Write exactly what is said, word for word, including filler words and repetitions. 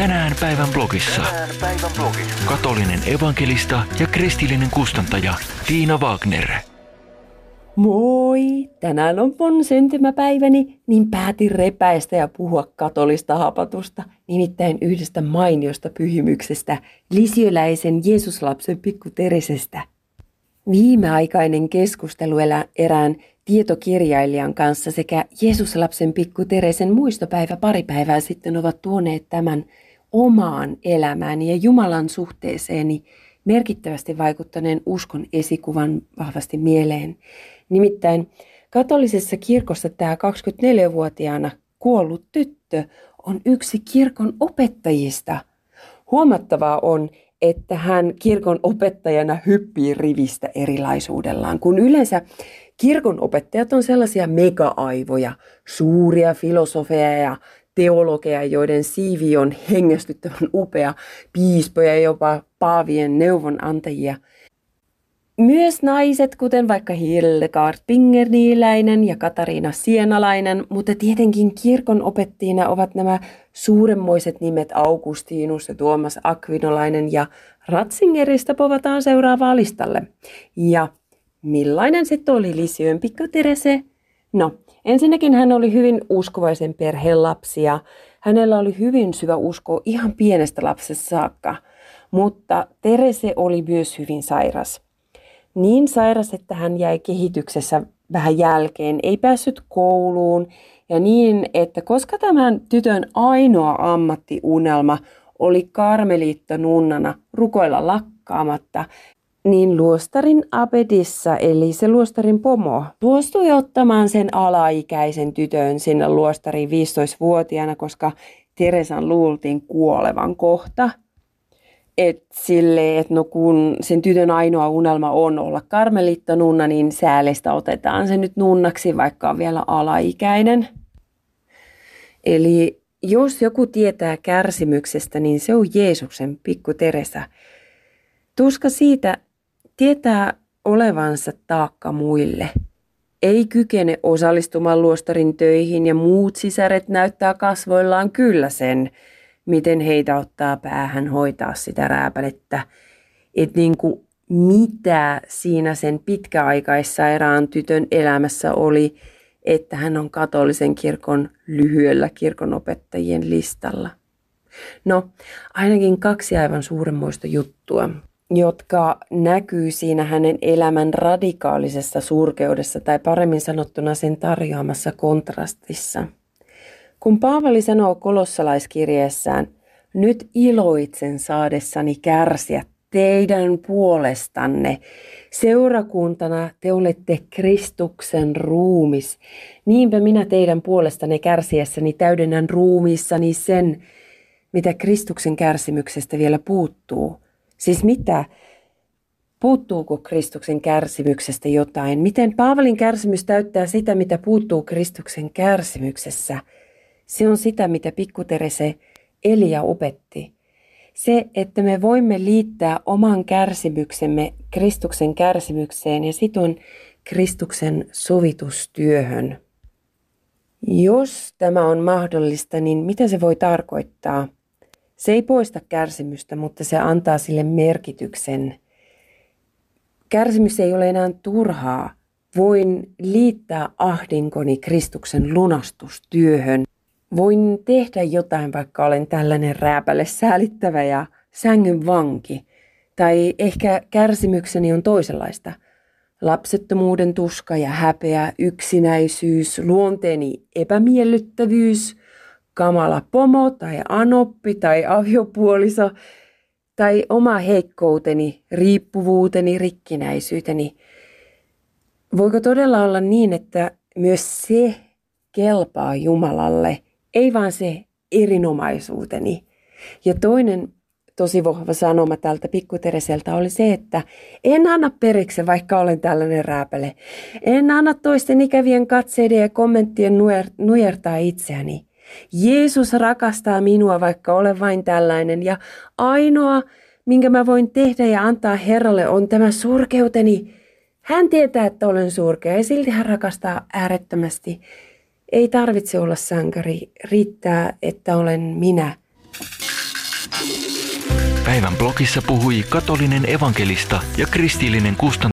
Tänään päivän blogissa. Tänään päivän blogissa. Katolinen evankelista ja kristillinen kustantaja Tiina Wagner. Moi! Tänään on mun syntymäpäiväni, niin päätin repäistä ja puhua katolista hapatusta, nimittäin yhdestä mainiosta pyhimyksestä, lisioläisen Jeesuslapsen pikku Teresestä. Viimeaikainen keskustelu erään tietokirjailijan kanssa sekä Jeesuslapsen pikku Teresen muistopäivä pari päivää sitten ovat tuoneet tämän omaan elämääni ja Jumalan suhteeseeni merkittävästi vaikuttaneen uskon esikuvan vahvasti mieleen. Nimittäin katolisessa kirkossa tämä kaksikymmentäneljävuotiaana kuollut tyttö on yksi kirkon opettajista. Huomattavaa on, että hän kirkon opettajana hyppii rivistä erilaisuudellaan, kun yleensä kirkon opettajat on sellaisia mega-aivoja, suuria filosofeja ja teologeja, joiden siivi on hengästyttävän upea, piispoja ja jopa paavien neuvonantajia. Myös naiset, kuten vaikka Hildegard Pingerniiläinen ja Katariina Sienalainen, mutta tietenkin kirkon opettajina ovat nämä suuremmoiset nimet Augustinus ja Tuomas Akvinolainen, ja Ratzingerista povataan seuraavaa listalle. Ja millainen sitten oli Lisiön pikku Terese? No, ensinnäkin hän oli hyvin uskovaisen perheen lapsi ja hänellä oli hyvin syvä usko ihan pienestä lapsesta saakka, mutta Terese oli myös hyvin sairas. Niin sairas, että hän jäi kehityksessä vähän jälkeen, ei päässyt kouluun ja niin, että koska tämän tytön ainoa ammattiunelma oli karmeliittanunnana rukoilla lakkaamatta, niin luostarin abbedissa, eli se luostarin pomo, suostui ottamaan sen alaikäisen tytön sinne luostariin viisitoistavuotiaana, koska Teresan luultiin kuolevan kohta. Et sille, että no kun sen tytön ainoa unelma on olla karmeliittanunna, niin säälestä otetaan se nyt nunnaksi, vaikka on vielä alaikäinen. Eli jos joku tietää kärsimyksestä, niin se on Jeesuksen pikku Teresa. Tuska siitä tietää olevansa taakka muille. Ei kykene osallistumaan luostarin töihin ja muut sisaret näyttää kasvoillaan kyllä sen, miten heitä ottaa päähän hoitaa sitä rääpälettä. Että niinku mitä siinä sen pitkäaikaissairaan tytön elämässä oli, että hän on katolisen kirkon lyhyellä kirkonopettajien listalla. No, ainakin kaksi aivan suuremmoista juttua, jotka näkyy siinä hänen elämän radikaalisessa surkeudessa tai paremmin sanottuna sen tarjoamassa kontrastissa. Kun Paavali sanoo kolossalaiskirjeessään, nyt iloitsen saadessani kärsiä teidän puolestanne. Seurakuntana te olette Kristuksen ruumis. Niinpä minä teidän puolestanne kärsiessäni täydennän ruumiissani sen, mitä Kristuksen kärsimyksestä vielä puuttuu. Siis mitä? Puuttuuko Kristuksen kärsimyksestä jotain? Miten Paavalin kärsimys täyttää sitä, mitä puuttuu Kristuksen kärsimyksessä? Se on sitä, mitä pikku Terese eli ja opetti. Se, että me voimme liittää oman kärsimyksemme Kristuksen kärsimykseen ja situn Kristuksen sovitustyöhön. Jos tämä on mahdollista, niin mitä se voi tarkoittaa? Se ei poista kärsimystä, mutta se antaa sille merkityksen. Kärsimys ei ole enää turhaa. Voin liittää ahdinkoni Kristuksen lunastustyöhön. Voin tehdä jotain, vaikka olen tällainen rääpäle säälittävä ja sängyn vanki. Tai ehkä kärsimykseni on toisenlaista. Lapsettomuuden tuska ja häpeä, yksinäisyys, luonteeni epämiellyttävyys, kamala pomo tai anoppi tai aviopuoliso tai oma heikkouteni, riippuvuuteni, rikkinäisyyteni. Voiko todella olla niin, että myös se kelpaa Jumalalle, ei vaan se erinomaisuuteni? Ja toinen tosi vahva sanoma tältä pikku Tereseltä oli se, että en anna periksi, vaikka olen tällainen rääpäle. En anna toisten ikävien katseiden ja kommenttien nujertaa itseäni. Jeesus rakastaa minua, vaikka olen vain tällainen, ja ainoa, minkä mä voin tehdä ja antaa Herralle, on tämä surkeuteni. Hän tietää, että olen surkea ja silti hän rakastaa äärettömästi. Ei tarvitse olla sankari, riittää, että olen minä. Päivän blogissa puhui katolinen evankelista ja kristillinen kustantaja